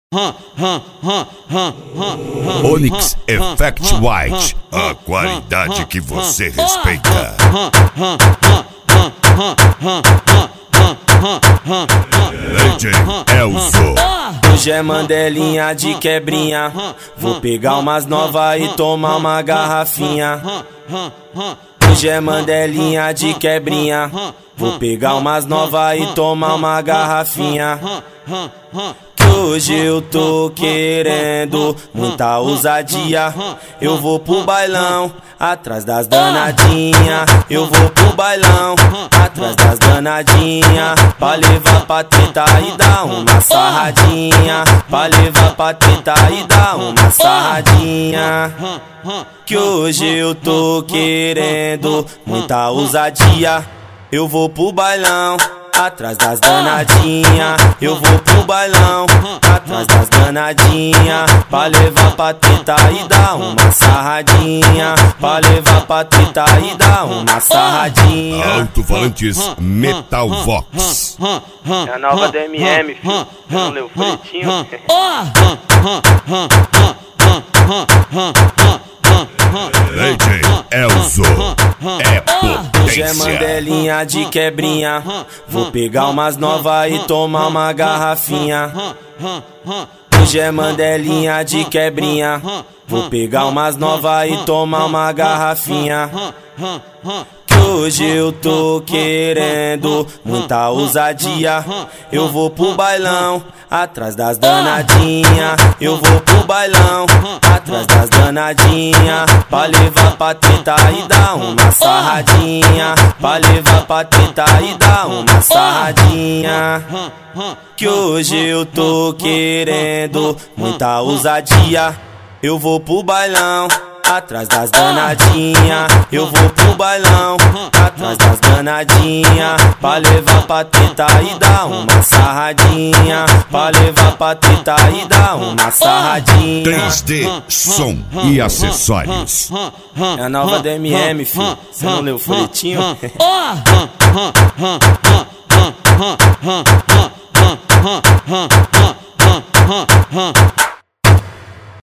Onyx Effect White, a qualidade que você respeita. DJ Elzo. Hoje é mandelinha de quebrinha, vou pegar umas novas e tomar uma garrafinha. Hoje é mandelinha de quebrinha, vou pegar umas novas e tomar uma garrafinha. Que hoje eu tô querendo muita ousadia. Eu vou pro bailão, atrás das danadinha. Eu vou pro bailão, atrás das danadinha. Pra levar pra treta e dar uma sarradinha. Pra levar pra treta e dar uma sarradinha. Que hoje eu tô querendo muita ousadia. Eu vou pro bailão, atrás das danadinha. Eu vou pro bailão, atrás das danadinha. Pra levar pra treta e dar uma sarradinha. Pra levar pra treta e dar uma sarradinha. Alto-falantes Metal Vox. É a nova DMM, filho. Você não leu o folhetinho? DJ Elzo é Hoje é mandelinha de quebrinha, vou pegar umas novas e tomar uma garrafinha. Hoje é mandelinha de quebrinha, vou pegar umas novas e tomar uma garrafinha. Que hoje eu tô querendo muita ousadia. Eu vou pro bailão, atrás das danadinha. Eu vou pro bailão, atrás das danadinha. Pra levar pra treta e dar uma sarradinha. Pra levar pra treta e dar uma sarradinha. Que hoje eu tô querendo muita ousadia. Eu vou pro bailão, atrás das danadinha. Eu vou pro bailão, atrás das danadinha. Pra levar pra treta e dar uma sarradinha. Pra levar pra treta e dar uma sarradinha. 3D Som e Acessórios. É a nova DMM, filho. Você não leu o folhetinho?